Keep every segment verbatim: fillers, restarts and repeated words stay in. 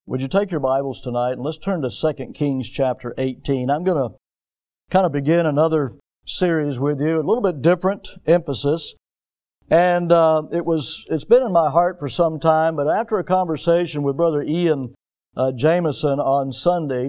Would you take your Bibles tonight and let's turn to Second Kings chapter eighteen. I'm going to kind of begin another series with you, a little bit different emphasis. And uh, it was, it's been in my heart for some time, but after a conversation with Brother Ian uh, Jameson on Sunday,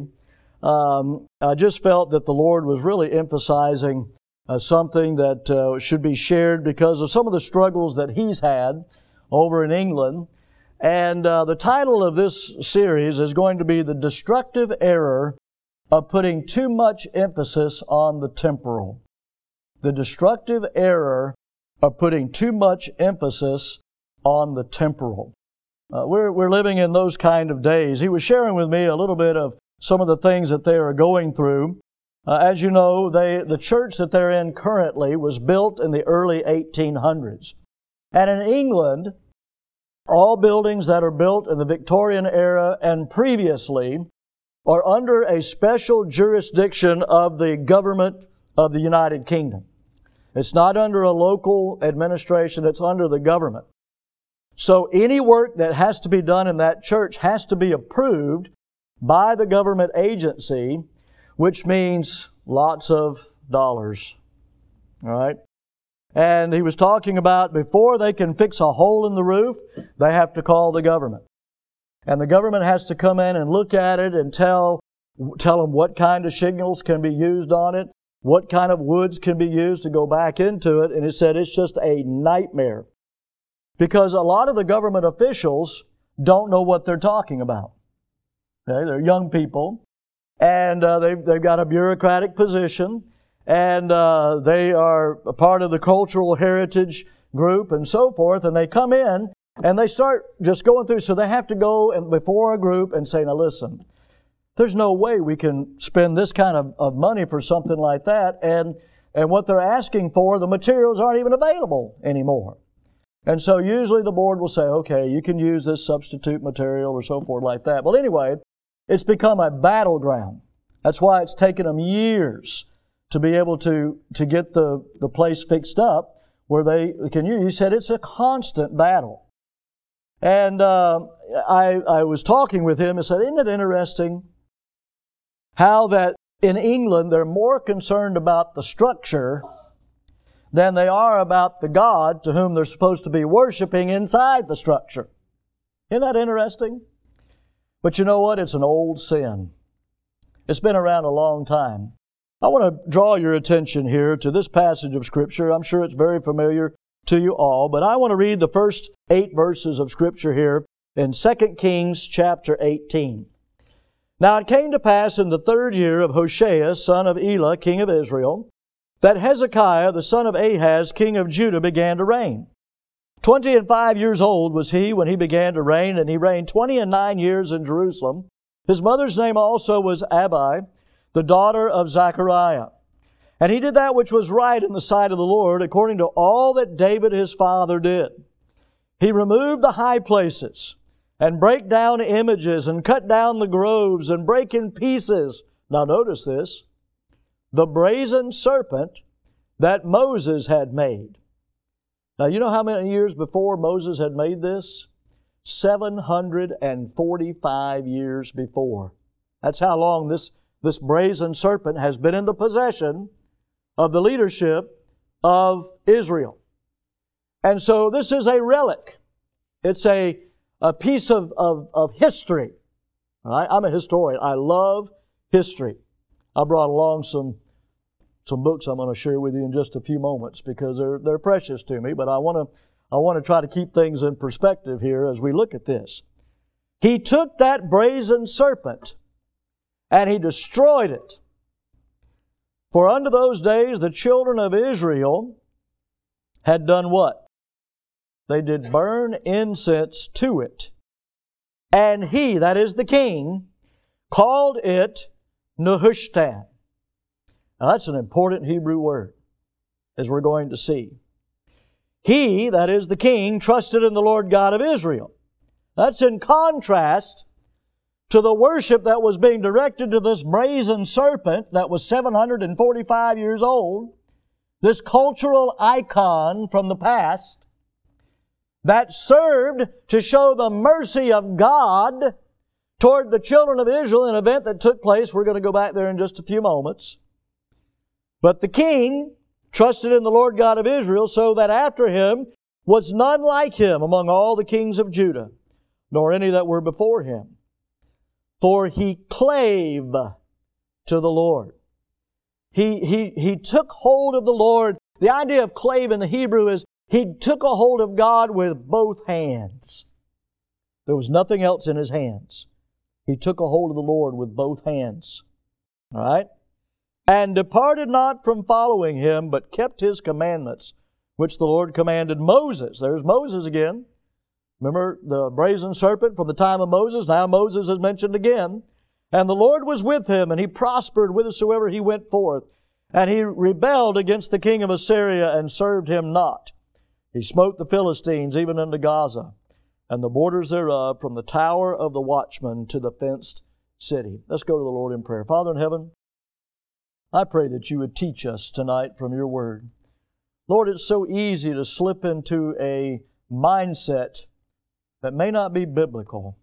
um, I just felt that the Lord was really emphasizing uh, something that uh, should be shared because of some of the struggles that he's had over in England. And uh, the title of this series is going to be The Destructive Error of Putting Too Much Emphasis on the Temporal. The Destructive Error of Putting Too Much Emphasis on the Temporal. Uh, we're, we're living in those kind of days. He was sharing with me a little bit of some of the things that they are going through. Uh, as you know, they, the church that they're in currently was built in the early eighteen hundreds. And in England, all buildings that are built in the Victorian era and previously are under a special jurisdiction of the government of the United Kingdom. It's not under a local administration, it's under the government. So any work that has to be done in that church has to be approved by the government agency, which means lots of dollars. All right? And he was talking about before they can fix a hole in the roof, they have to call the government. And the government has to come in and look at it and tell, tell them what kind of shingles can be used on it, what kind of woods can be used to go back into it. And he said it's just a nightmare. Because a lot of the government officials don't know what they're talking about. Okay? They're young people. And uh, they've, they've got a bureaucratic position. And uh, they are a part of the cultural heritage group and so forth, and they come in and they start just going through. So they have to go and before a group and say, now listen, there's no way we can spend this kind of, of money for something like that. And, and what they're asking for, the materials aren't even available anymore. And so usually the board will say, okay, you can use this substitute material or so forth like that. Well, anyway, it's become a battleground. That's why it's taken them years to be able to, to get the, the place fixed up where they can use. He said it's a constant battle. And uh, I, I was talking with him and said, isn't it interesting how that in England they're more concerned about the structure than they are about the God to whom they're supposed to be worshiping inside the structure. Isn't that interesting? But you know what? It's an old sin. It's been around a long time. I want to draw your attention here to this passage of Scripture. I'm sure it's very familiar to you all, but I want to read the first eight verses of Scripture here in Second Kings chapter eighteen. Now it came to pass in the third year of Hoshea, son of Elah, king of Israel, that Hezekiah, the son of Ahaz, king of Judah, began to reign. Twenty and five years old was he when he began to reign, and he reigned twenty and nine years in Jerusalem. His mother's name also was Abi, the daughter of Zechariah. And he did that which was right in the sight of the Lord, according to all that David his father did. He removed the high places, and brake down images, and cut down the groves, and brake in pieces. Now notice this, the brazen serpent that Moses had made. Now you know how many years before Moses had made this? seven hundred forty-five years before. That's how long this This brazen serpent has been in the possession of the leadership of Israel. And so this is a relic. It's a, a piece of, of, of history. All right? I'm a historian. I love history. I brought along some, some books I'm going to share with you in just a few moments because they're, they're precious to me, but I want to, I want to try to keep things in perspective here as we look at this. He took that brazen serpent and he destroyed it. For unto those days the children of Israel had done what? They did burn incense to it. And he, that is the king, called it Nehushtan. Now that's an important Hebrew word, as we're going to see. He, that is the king, trusted in the Lord God of Israel. That's in contrast to the worship that was being directed to this brazen serpent that was seven hundred forty-five years old, this cultural icon from the past that served to show the mercy of God toward the children of Israel, an event that took place. We're going to go back there in just a few moments. But the king trusted in the Lord God of Israel, so that after him was none like him among all the kings of Judah, nor any that were before him. For he clave to the Lord. He, he, he took hold of the Lord. The idea of clave in the Hebrew is he took a hold of God with both hands. There was nothing else in his hands. He took a hold of the Lord with both hands. All right? And departed not from following him, but kept his commandments, which the Lord commanded Moses. There's Moses again. Remember the brazen serpent from the time of Moses? Now Moses is mentioned again. And the Lord was with him, and he prospered whithersoever he went forth. And he rebelled against the king of Assyria, and served him not. He smote the Philistines, even unto Gaza, and the borders thereof, from the tower of the watchman to the fenced city. Let's go to the Lord in prayer. Father in heaven, I pray that you would teach us tonight from your word. Lord, it's so easy to slip into a mindset that may not be biblical.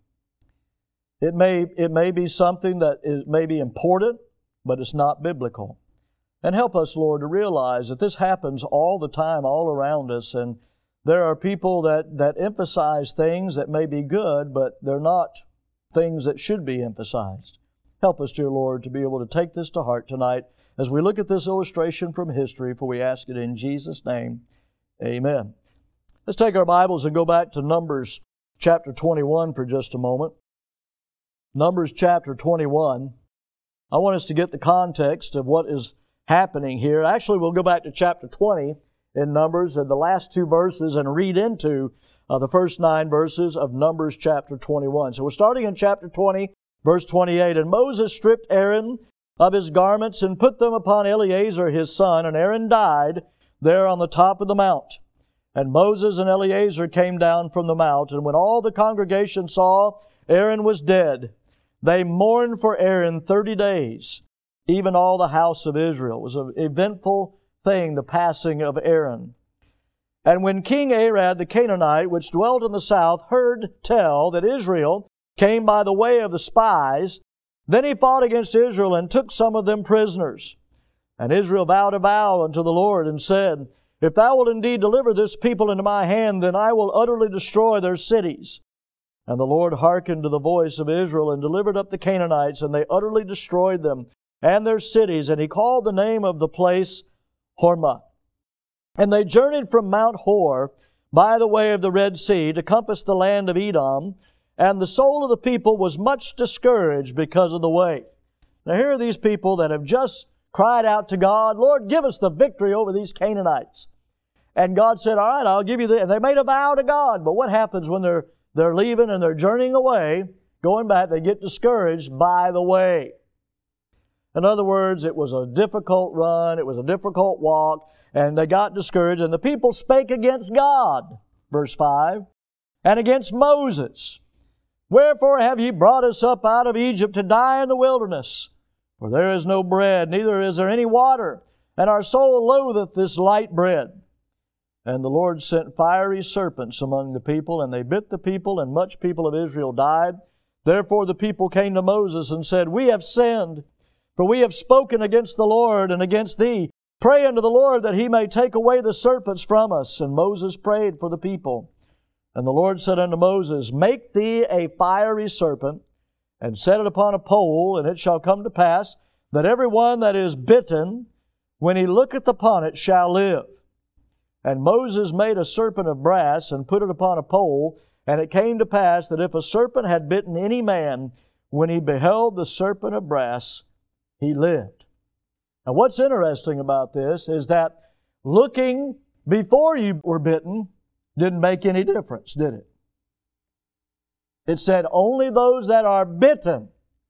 It may, it may be something that is, may be important, but it's not biblical. And help us, Lord, to realize that this happens all the time, all around us, and there are people that, that emphasize things that may be good, but they're not things that should be emphasized. Help us, dear Lord, to be able to take this to heart tonight as we look at this illustration from history, for we ask it in Jesus' name. Amen. Let's take our Bibles and go back to Numbers chapter twenty-one for just a moment. Numbers chapter twenty-one. I want us to get the context of what is happening here. Actually, we'll go back to chapter twenty in Numbers and the last two verses and read into uh, the first nine verses of Numbers chapter twenty-one. So we're starting in chapter twenty, verse twenty-eight. And Moses stripped Aaron of his garments and put them upon Eleazar his son, and Aaron died there on the top of the mount. And Moses and Eleazar came down from the mount, and when all the congregation saw Aaron was dead, they mourned for Aaron thirty days, even all the house of Israel. It was an eventful thing, the passing of Aaron. And when King Arad the Canaanite, which dwelt in the south, heard tell that Israel came by the way of the spies, then he fought against Israel and took some of them prisoners. And Israel vowed a vow unto the Lord and said, If thou wilt indeed deliver this people into my hand, then I will utterly destroy their cities. And the Lord hearkened to the voice of Israel and delivered up the Canaanites, and they utterly destroyed them and their cities. And he called the name of the place Hormah. And they journeyed from Mount Hor by the way of the Red Sea to compass the land of Edom. And the soul of the people was much discouraged because of the way. Now here are these people that have just cried out to God, Lord, give us the victory over these Canaanites. And God said, all right, I'll give you the... And they made a vow to God. But what happens when they're, they're leaving and they're journeying away, going back, they get discouraged by the way. In other words, it was a difficult run, it was a difficult walk, and they got discouraged. And the people spake against God, verse five, and against Moses. Wherefore have ye brought us up out of Egypt to die in the wilderness? For there is no bread, neither is there any water, and our soul loatheth this light bread. And the Lord sent fiery serpents among the people, and they bit the people, and much people of Israel died. Therefore the people came to Moses and said, We have sinned, for we have spoken against the Lord and against thee. Pray unto the Lord that he may take away the serpents from us. And Moses prayed for the people. And the Lord said unto Moses, Make thee a fiery serpent, and set it upon a pole, and it shall come to pass that every one that is bitten, when he looketh upon it, shall live. And Moses made a serpent of brass, and put it upon a pole, and it came to pass that if a serpent had bitten any man, when he beheld the serpent of brass, he lived. Now what's interesting about this is that looking before you were bitten didn't make any difference, did it? It said only those that are bitten,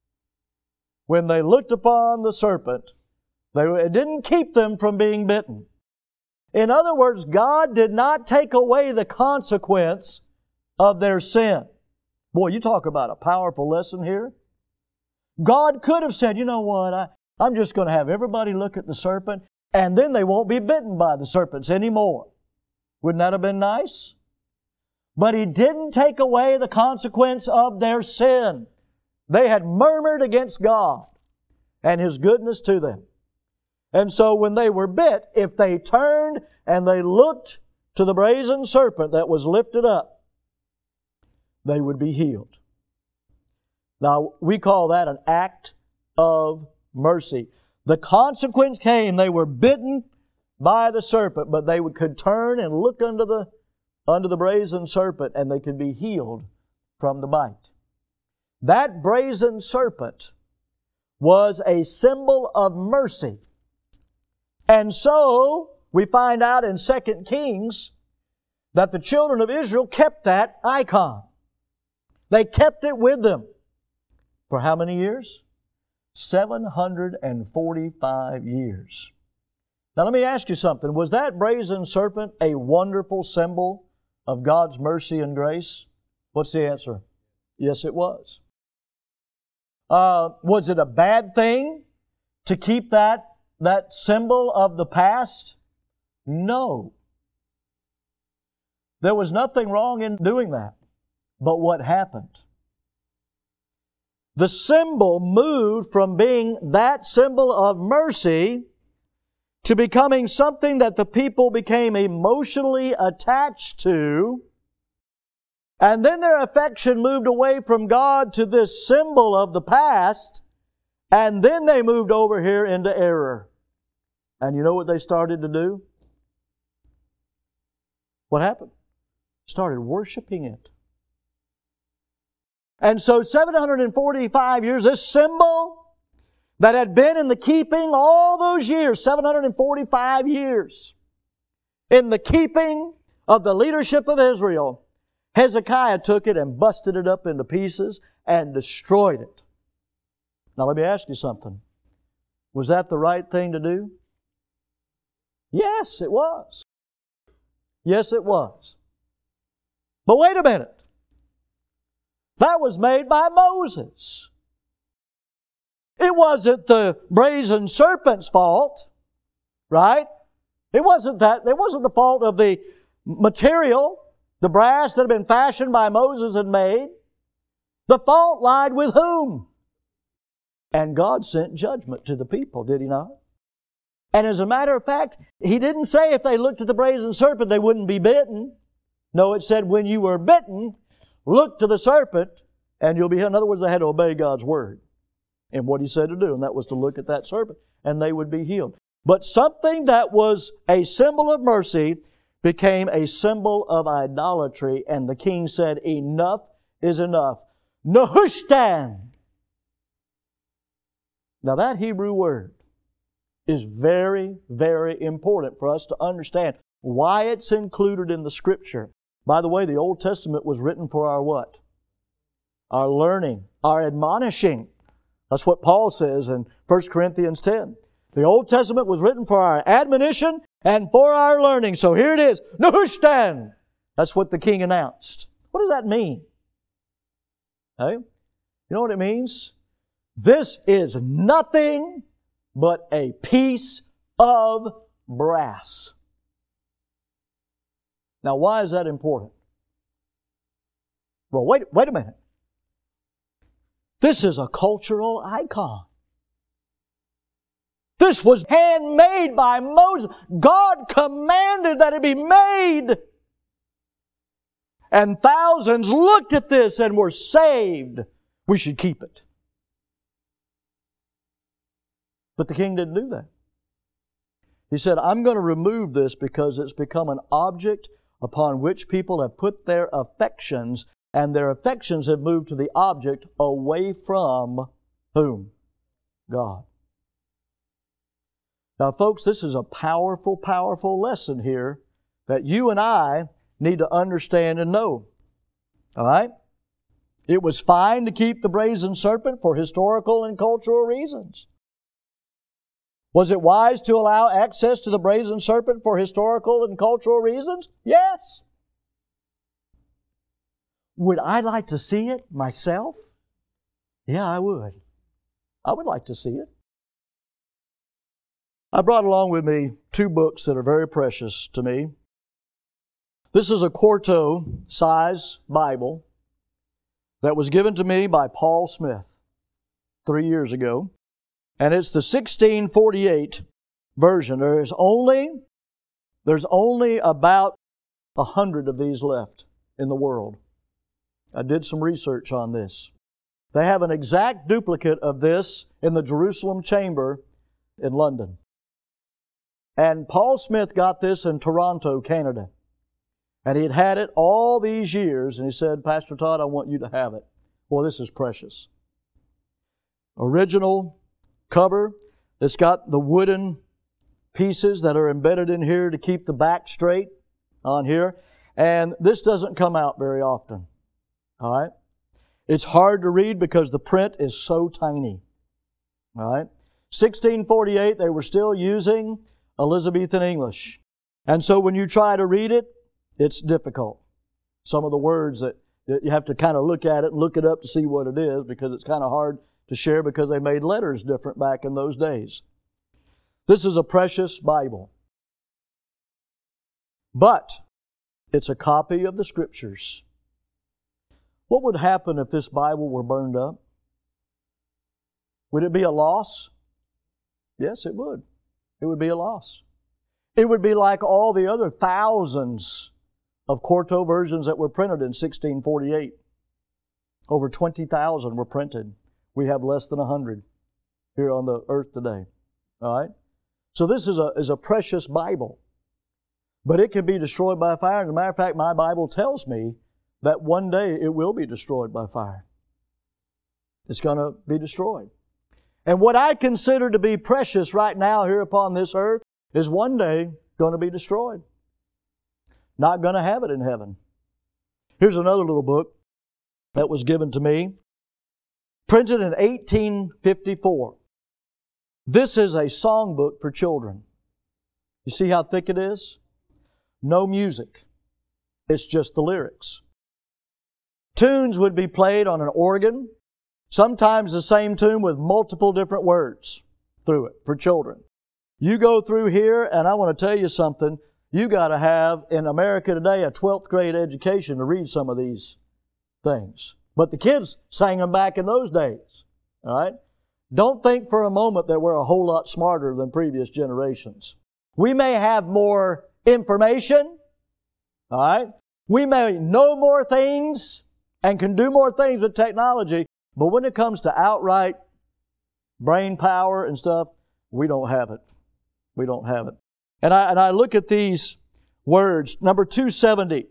when they looked upon the serpent, they, it didn't keep them from being bitten. In other words, God did not take away the consequence of their sin. Boy, you talk about a powerful lesson here. God could have said, you know what, I, I'm just going to have everybody look at the serpent, and then they won't be bitten by the serpents anymore. Wouldn't that have been nice? But He didn't take away the consequence of their sin. They had murmured against God and His goodness to them. And so when they were bit, if they turned and they looked to the brazen serpent that was lifted up, they would be healed. Now, we call that an act of mercy. The consequence came. They were bitten by the serpent, but they could turn and look under the, under the brazen serpent, and they could be healed from the bite. That brazen serpent was a symbol of mercy. And so, we find out in Second Kings that the children of Israel kept that icon. They kept it with them. For how many years? seven hundred forty-five years. Now let me ask you something. Was that brazen serpent a wonderful symbol of God's mercy and grace? What's the answer? Yes, it was. Uh, was it a bad thing to keep that, that symbol of the past? No. There was nothing wrong in doing that. But what happened? The symbol moved from being that symbol of mercy to becoming something that the people became emotionally attached to. And then their affection moved away from God to this symbol of the past. And then they moved over here into error. And you know what they started to do? What happened? Started worshiping it. And so seven hundred forty-five years, this symbol that had been in the keeping all those years, seven hundred forty-five years, in the keeping of the leadership of Israel, Hezekiah took it and busted it up into pieces and destroyed it. Now let me ask you something. Was that the right thing to do? Yes, it was. Yes, it was. But wait a minute. That was made by Moses. It wasn't the brazen serpent's fault, right? It wasn't that. It wasn't the fault of the material, the brass that had been fashioned by Moses and made. The fault lied with whom? And God sent judgment to the people, did He not? And as a matter of fact, He didn't say if they looked at the brazen serpent they wouldn't be bitten. No, it said when you were bitten, look to the serpent, and you'll be healed. In other words, they had to obey God's word and what He said to do, and that was to look at that serpent, and they would be healed. But something that was a symbol of mercy became a symbol of idolatry, and the king said, enough is enough. Nehushtan. Now that Hebrew word is very, very important for us to understand why it's included in the Scripture. By the way, the Old Testament was written for our what? Our learning, our admonishing. That's what Paul says in First Corinthians ten. The Old Testament was written for our admonition and for our learning. So here it is, Nehushtan. That's what the king announced. What does that mean? Hey? You know what it means? This is nothing but a piece of brass. Now, why is that important? Well, wait, wait a minute. This is a cultural icon. This was handmade by Moses. God commanded that it be made. And thousands looked at this and were saved. We should keep it. But the king didn't do that. He said, I'm going to remove this because it's become an object upon which people have put their affections, and their affections have moved to the object away from whom? God. Now, folks, this is a powerful, powerful lesson here that you and I need to understand and know. All right? It was fine to keep the brazen serpent for historical and cultural reasons. Was it wise to allow access to the brazen serpent for historical and cultural reasons? Yes. Would I like to see it myself? Yeah, I would. I would like to see it. I brought along with me two books that are very precious to me. This is a quarto size Bible that was given to me by Paul Smith. three years ago, and it's the sixteen forty-eight version. There's only, there's only about a hundred of these left in the world. I did some research on this. They have an exact duplicate of this in the Jerusalem Chamber in London. And Paul Smith got this in Toronto, Canada. And he had had it all these years, and he said, Pastor Todd, I want you to have it. Well, this is precious. Original cover. It's got the wooden pieces that are embedded in here to keep the back straight on here. And this doesn't come out very often. All right? It's hard to read because the print is so tiny. All right? sixteen forty-eight, they were still using Elizabethan English. And so when you try to read it, it's difficult. Some of the words that, that you have to kind of look at it and look it up to see what it is, because it's kind of hard to share because they made letters different back in those days. This is a precious Bible. But it's a copy of the Scriptures. What would happen if this Bible were burned up? Would it be a loss? Yes, it would. It would be a loss. It would be like all the other thousands of quarto versions that were printed in sixteen forty-eight. Over twenty thousand were printed. We have less than one hundred here on the earth today. All right? So this is a, is a precious Bible. But it can be destroyed by fire. As a matter of fact, my Bible tells me that one day it will be destroyed by fire. It's going to be destroyed. And what I consider to be precious right now here upon this earth is one day going to be destroyed. Not going to have it in heaven. Here's another little book that was given to me, printed in eighteen fifty-four. This is a songbook for children. You see how thick it is? No music. It's just the lyrics. Tunes would be played on an organ, sometimes the same tune with multiple different words through it for children. You go through here, and I want to tell you something. You got to have, in America today, a twelfth grade education to read some of these things. But the kids sang them back in those days. All right? Don't think for a moment that we're a whole lot smarter than previous generations. We may have more information. All right? We may know more things and can do more things with technology, but when it comes to outright brain power and stuff, we don't have it. We don't have it. And I, and I look at these words. Number two seventy.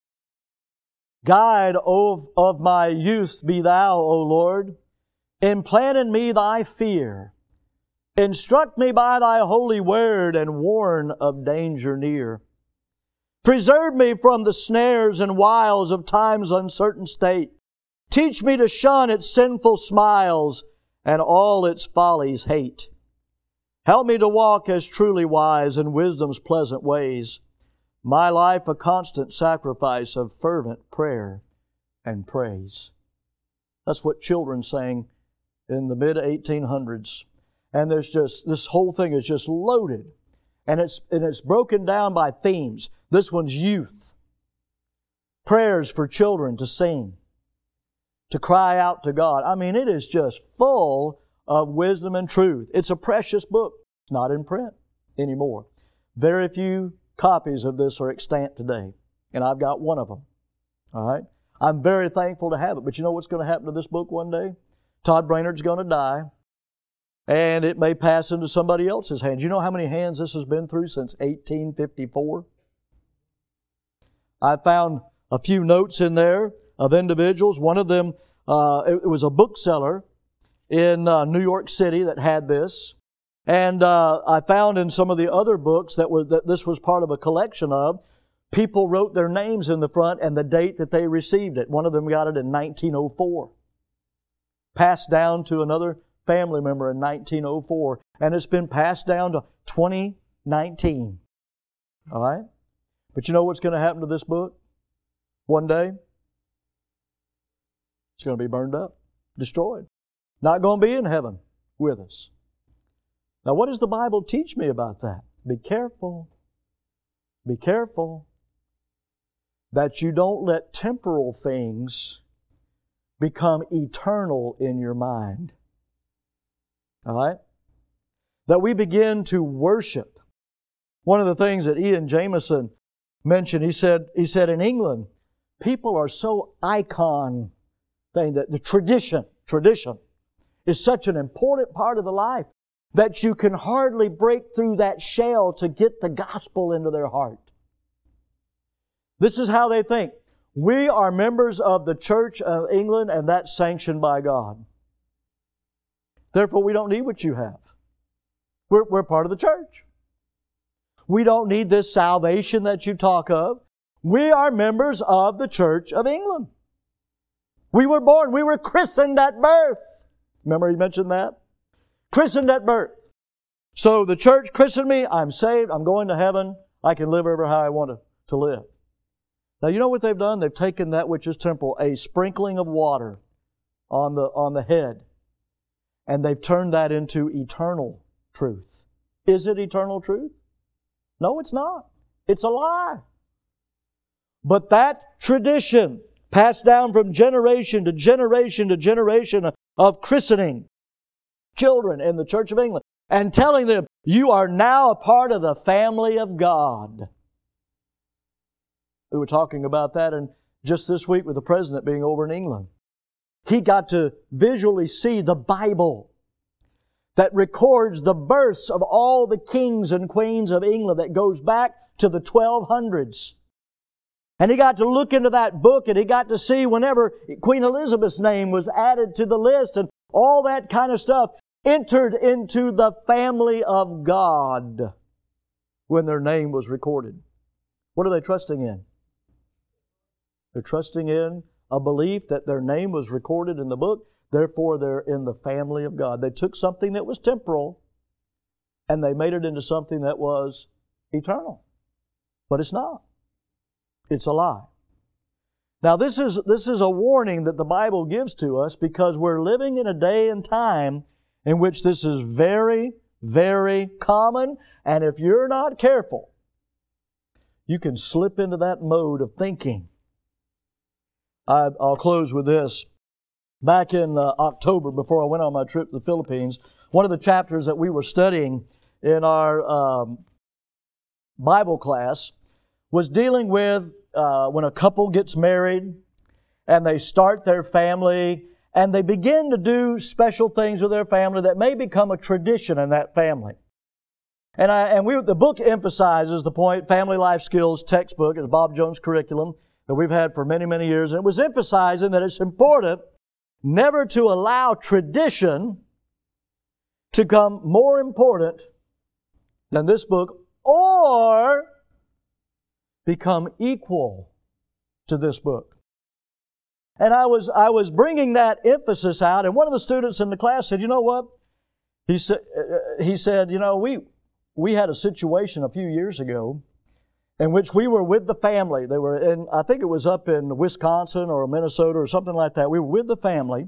Guide of, of my youth be Thou, O Lord. Implant in me Thy fear. Instruct me by Thy holy word and warn of danger near. Preserve me from the snares and wiles of time's uncertain state. Teach me to shun its sinful smiles and all its follies hate. Help me to walk as truly wise in wisdom's pleasant ways. My life a constant sacrifice of fervent prayer and praise. That's what children sang in the mid eighteen hundreds. And there's just, this whole thing is just loaded. And it's, and it's broken down by themes. This one's youth. Prayers for children to sing. To cry out to God. I mean, it is just full of wisdom and truth. It's a precious book. It's not in print anymore. Very few copies of this are extant today. And I've got one of them. All right? I'm very thankful to have it. But you know what's going to happen to this book one day? Todd Brainerd's going to die. And it may pass into somebody else's hands. You know how many hands this has been through since eighteen fifty-four? I found a few notes in there of individuals. One of them, uh, it, it was a bookseller in uh, New York City that had this. And uh, I found in some of the other books that, were, that this was part of a collection of, people wrote their names in the front and the date that they received it. One of them got it in nineteen oh four. Passed down to another family member in nineteen oh four. And it's been passed down to twenty nineteen. All right? But you know what's going to happen to this book? One day? It's going to be burned up, destroyed. Not going to be in heaven with us. Now, what does the Bible teach me about that? Be careful. Be careful that you don't let temporal things become eternal in your mind. All right? That we begin to worship. One of the things that Ian Jameson mentioned, he said, he said in England, people are so icon thing that the tradition, tradition is such an important part of the life that you can hardly break through that shell to get the gospel into their heart. This is how they think. We are members of the Church of England, and that's sanctioned by God. Therefore, we don't need what you have. We're, we're part of the church. We don't need this salvation that you talk of. We are members of the Church of England. We were born, we were christened at birth. Remember he mentioned that? Christened at birth. So the church christened me, I'm saved, I'm going to heaven, I can live ever how I want to, to live. Now you know what they've done? They've taken that which is temporal, a sprinkling of water on the, on the head, and they've turned that into eternal truth. Is it eternal truth? No, it's not. It's a lie. But that tradition, passed down from generation to generation to generation of christening children in the Church of England and telling them, you are now a part of the family of God. We were talking about that and just this week with the President being over in England. He got to visually see the Bible that records the births of all the kings and queens of England that goes back to the twelve hundreds. And he got to look into that book and he got to see whenever Queen Elizabeth's name was added to the list and all that kind of stuff entered into the family of God when their name was recorded. What are they trusting in? They're trusting in a belief that their name was recorded in the book, therefore they're in the family of God. They took something that was temporal and they made it into something that was eternal. But it's not. It's a lie. Now this is, this is a warning that the Bible gives to us because we're living in a day and time in which this is very, very common. And if you're not careful, you can slip into that mode of thinking. I, I'll close with this. Back in uh, October, before I went on my trip to the Philippines, one of the chapters that we were studying in our um, Bible class was dealing with uh, when a couple gets married and they start their family and they begin to do special things with their family that may become a tradition in that family. And I and we the book emphasizes the point, Family Life Skills textbook, it's Bob Jones' curriculum that we've had for many, many years. And it was emphasizing that it's important never to allow tradition to become more important than this book or become equal to this book. And I was I was bringing that emphasis out, and one of the students in the class said, "You know what?" He said, uh, "He said, you know, we we had a situation a few years ago in which we were with the family. They were in, I think it was up in Wisconsin or Minnesota or something like that. We were with the family,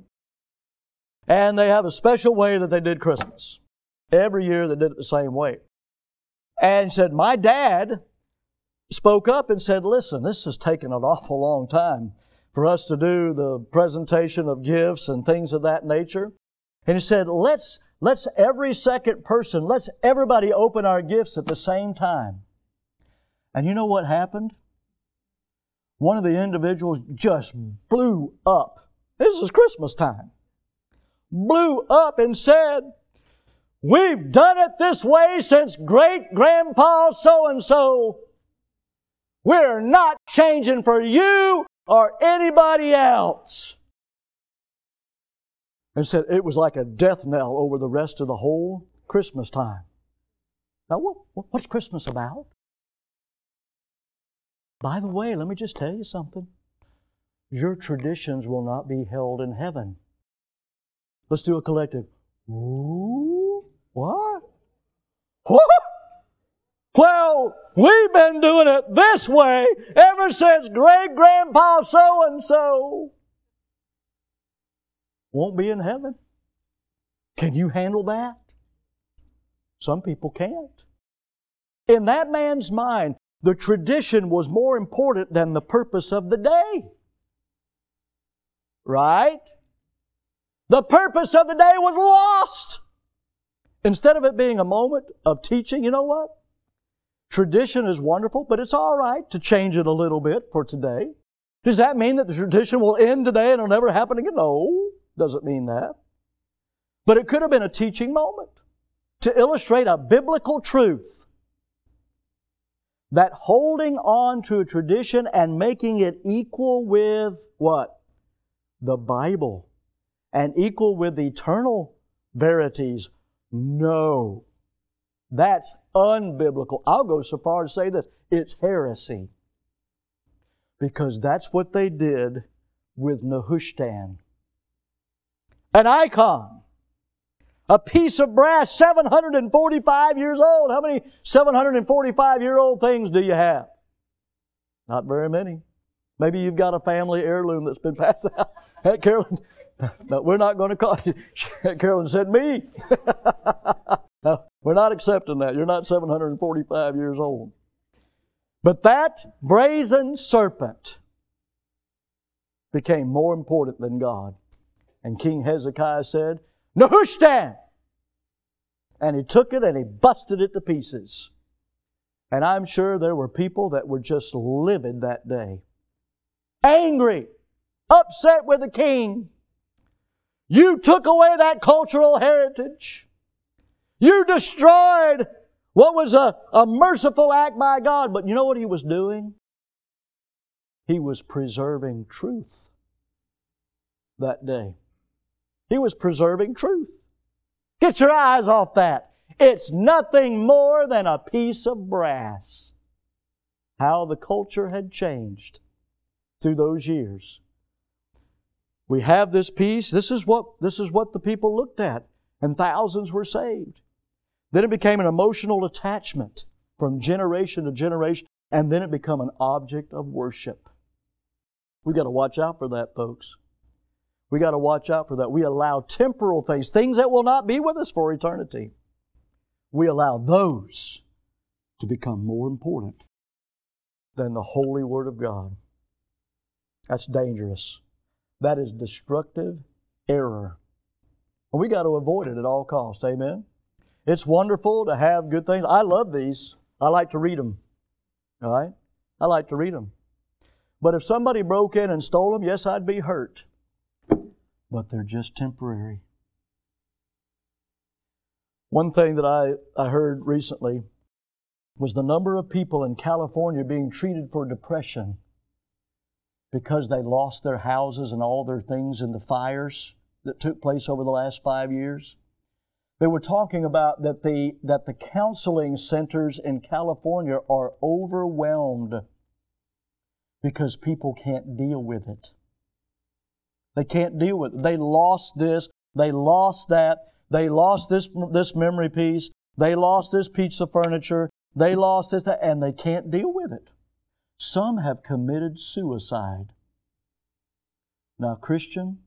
and they have a special way that they did Christmas. Every year they did it the same way. And he said, my dad spoke up and said, listen, this has taken an awful long time for us to do the presentation of gifts and things of that nature. And he said, let's, let's every second person, let's everybody open our gifts at the same time. And you know what happened? One of the individuals just blew up. This is Christmas time. Blew up and said, we've done it this way since great-grandpa so-and-so. We're not changing for you or anybody else. And said it was like a death knell over the rest of the whole Christmas time. Now, what, what's Christmas about? By the way, let me just tell you something. Your traditions will not be held in heaven. Let's do a collective. Ooh, what? What? Well, we've been doing it this way ever since great-grandpa so-and-so. Won't be in heaven. Can you handle that? Some people can't. In that man's mind, the tradition was more important than the purpose of the day. Right? The purpose of the day was lost Instead of it being a moment of teaching, you know what? Tradition is wonderful, but it's all right to change it a little bit for today. Does that mean that the tradition will end today and it'll never happen again? No, doesn't mean that. But it could have been a teaching moment to illustrate a biblical truth that holding on to a tradition and making it equal with what? The Bible and equal with the eternal verities. No. That's unbiblical. I'll go so far as to say this. It's heresy. Because that's what they did with Nehushtan. An icon. A piece of brass, seven hundred forty-five years old. How many seven hundred forty-five-year-old things do you have? Not very many. Maybe you've got a family heirloom that's been passed out. Hey, Carolyn, no, we're not going to call you. Carolyn said, me. No, we're not accepting that. You're not seven hundred forty-five years old. But that brazen serpent became more important than God. And King Hezekiah said, Nehushtan! And he took it and he busted it to pieces. And I'm sure there were people that were just livid that day. Angry, upset with the king. You took away that cultural heritage. You destroyed what was a, a merciful act by God. But you know what he was doing? He was preserving truth that day. He was preserving truth. Get your eyes off that. It's nothing more than a piece of brass. How the culture had changed through those years. We have this piece. This is what, this is what the people looked at. And thousands were saved. Then it became an emotional attachment from generation to generation. And then it became an object of worship. We've got to watch out for that, folks. We got to watch out for that. We allow temporal things, things that will not be with us for eternity. We allow those to become more important than the holy Word of God. That's dangerous. That is destructive error. And we got to avoid it at all costs. Amen? It's wonderful to have good things. I love these. I like to read them. All right? I like to read them. But if somebody broke in and stole them, yes, I'd be hurt. But they're just temporary. One thing that I, I heard recently was the number of people in California being treated for depression because they lost their houses and all their things in the fires that took place over the last five years. They were talking about that the, that the counseling centers in California are overwhelmed because people can't deal with it. They can't deal with it. They lost this. They lost that. They lost this, this memory piece. They lost this piece of furniture. They lost this, that, and they can't deal with it. Some have committed suicide. Now, Christian,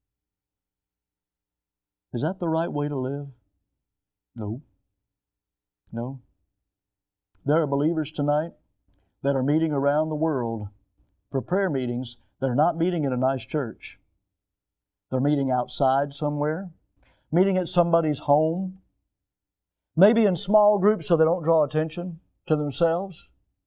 is that the right way to live? No. No. There are believers tonight that are meeting around the world for prayer meetings that are not meeting in a nice church. They're meeting outside somewhere, meeting at somebody's home, maybe in small groups so they don't draw attention to themselves.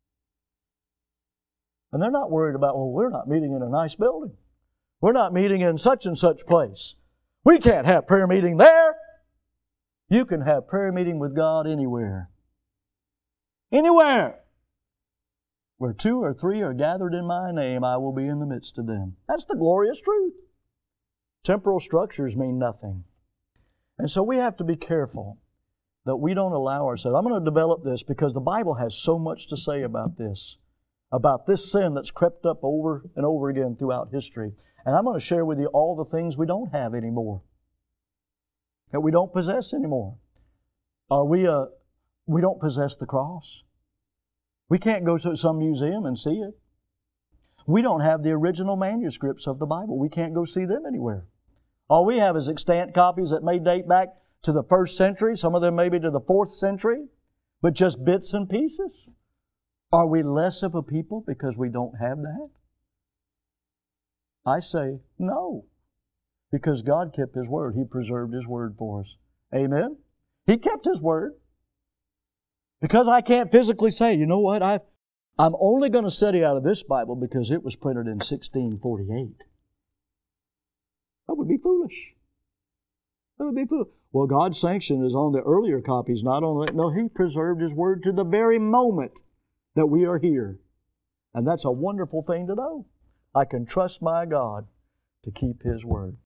And they're not worried about, well, we're not meeting in a nice building. We're not meeting in such and such place. We can't have prayer meeting there. You can have prayer meeting with God anywhere. Anywhere. Where two or three are gathered in my name, I will be in the midst of them. That's the glorious truth. Temporal structures mean nothing. And so we have to be careful that we don't allow ourselves. I'm going to develop this because the Bible has so much to say about this, about this sin that's crept up over and over again throughout history. And I'm going to share with you all the things we don't have anymore, that we don't possess anymore. Are we, uh, we don't possess the cross. We can't go to some museum and see it. We don't have the original manuscripts of the Bible. We can't go see them anywhere. All we have is extant copies that may date back to the first century, some of them maybe to the fourth century, but just bits and pieces. Are we less of a people because we don't have that? I say no, because God kept His Word. He preserved His Word for us. Amen? He kept His word. Because I can't physically say, you know what, I, I'm only going to study out of this Bible because it was printed in sixteen forty-eight. That would be foolish. That would be foolish. Well, God's sanction is on the earlier copies, not on the... No, He preserved His word to the very moment that we are here. And that's a wonderful thing to know. I can trust my God to keep His word.